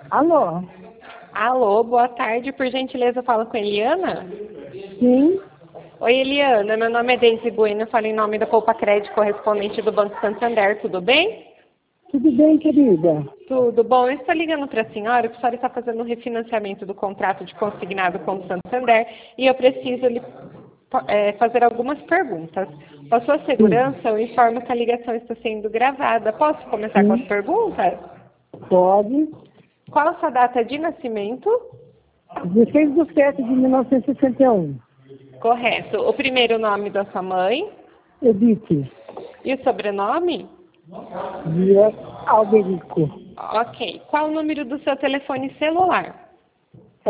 Alô? Alô, boa tarde. Por gentileza, eu falo com a Eliana? Sim? Oi, Eliana. Meu nome é Deise Bueno. Eu falo em nome da Poupa Crédito, correspondente do Banco Santander. Tudo bem? Tudo bem, querida? Tudo bom. Eu estou ligando para a senhora, porque a senhora está fazendo um refinanciamento do contrato de consignado com o Santander e eu preciso lhe fazer algumas perguntas. Com a sua Sim. segurança, eu informo que a ligação está sendo gravada. Posso começar com as Sim. perguntas? Pode. Qual a sua data de nascimento? 16/7/1961. Correto. O primeiro nome da sua mãe Edith. e o sobrenome? Dia Alberico. Ok. Qual o número do seu telefone celular? É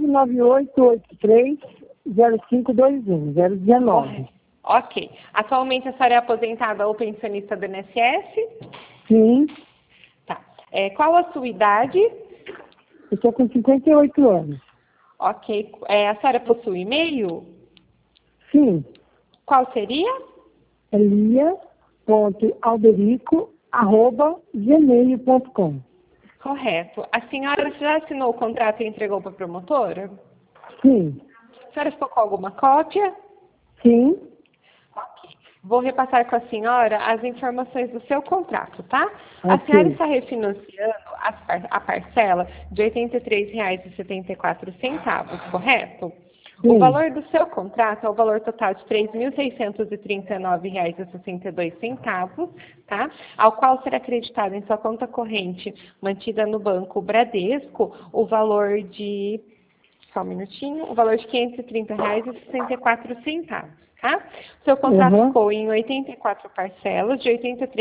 998830521. 019. Correto. Ok. Atualmente a senhora é aposentada ou pensionista do INSS? Sim. Tá. Qual a sua idade? Eu estou com 58 anos. Ok. A senhora possui e-mail? Sim. Qual seria? É lia.alberico@gmail.com. Correto. A senhora já assinou o contrato e entregou para a promotora? Sim. A senhora ficou com alguma cópia? Sim. Ok. Vou repassar com a senhora as informações do seu contrato, tá? A senhora Ok. está refinanciando a parcela de R$ 83,74, correto? O Sim. valor do seu contrato é o valor total de R$ 3.639,62, tá? Ao qual será acreditado em sua conta corrente mantida no Banco Bradesco o valor de só um minutinho. O valor de R$ 530,64, tá? Seu contrato Uhum. ficou em 84 parcelas de R$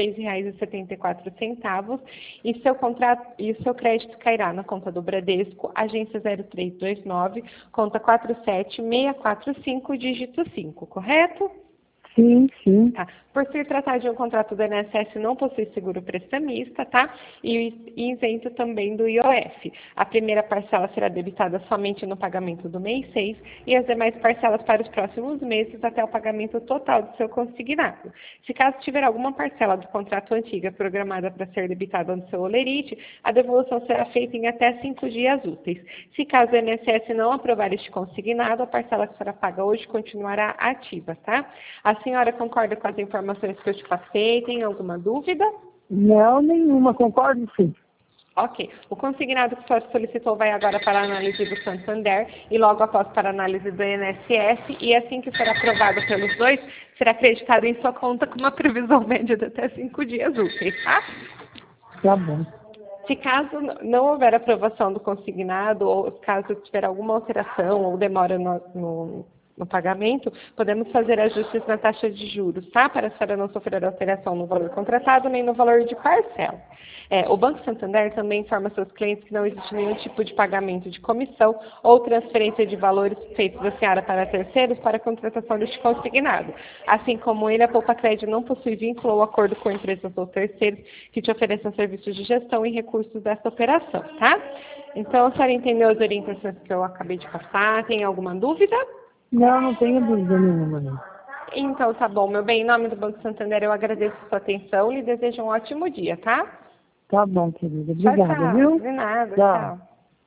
83,74 e o seu crédito cairá na conta do Bradesco, agência 0329, conta 47645, dígito 5, correto? Sim, sim. Tá. Por se tratar de um contrato do INSS, não possui seguro prestamista, tá? E isento também do IOF. A primeira parcela será debitada somente no pagamento do mês 6 e as demais parcelas para os próximos meses até o pagamento total do seu consignado. Se caso tiver alguma parcela do contrato antiga programada para ser debitada no seu holerite, a devolução será feita em até 5 dias úteis. Se caso o INSS não aprovar este consignado, a parcela que será paga hoje continuará ativa, tá? A senhora concorda com as informações que eu te passei? Tem alguma dúvida? Não, nenhuma. Concordo, sim. Ok. O consignado que a senhora solicitou vai agora para a análise do Santander e logo após para a análise do INSS e assim que for aprovado pelos dois, será acreditado em sua conta com uma previsão média de até 5 dias úteis, tá? Tá bom. Se caso não houver aprovação do consignado ou caso tiver alguma alteração ou demora no pagamento, podemos fazer ajustes na taxa de juros, tá? Para a senhora não sofrer alteração no valor contratado nem no valor de parcela. O Banco Santander também informa seus clientes que não existe nenhum tipo de pagamento de comissão ou transferência de valores feitos da senhora para terceiros para a contratação deste consignado. Assim como ele, a Poupa Crédito não possui vínculo ou acordo com empresas ou terceiros que te ofereçam serviços de gestão e recursos dessa operação, tá? Então, a senhora entendeu as orientações que eu acabei de passar? Tem alguma dúvida? Não, não tenho dúvida nenhuma, não. Então, tá bom, meu bem. Em nome do Banco Santander, eu agradeço a sua atenção e lhe desejo um ótimo dia, tá? Tá bom, querida. Tchau, Obrigada, tchau. viu? De nada, Tchau. tchau.